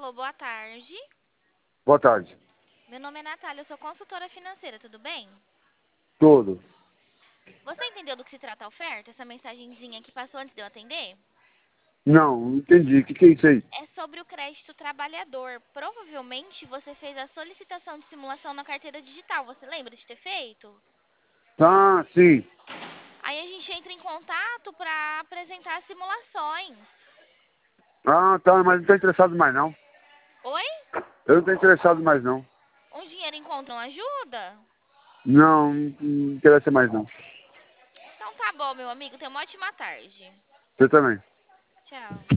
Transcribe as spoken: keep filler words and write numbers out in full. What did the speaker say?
Alô, boa tarde. Boa tarde. Meu nome é Natália, eu sou consultora financeira, tudo bem? Tudo. Você entendeu do que se trata a oferta? Essa mensagenzinha que passou antes de eu atender? Não, não entendi. O que, que é isso aí? É sobre o crédito trabalhador. Provavelmente você fez a solicitação de simulação na carteira digital. Você lembra de ter feito? Ah, sim. Aí a gente entra em contato para apresentar as simulações. Ah, tá, mas não estou interessado mais não. Oi? Eu não estou interessado mais não. Um dinheiro encontram ajuda? Não, não não interessa mais não. Então tá bom, meu amigo. Tenha uma ótima tarde. Você também. Tchau.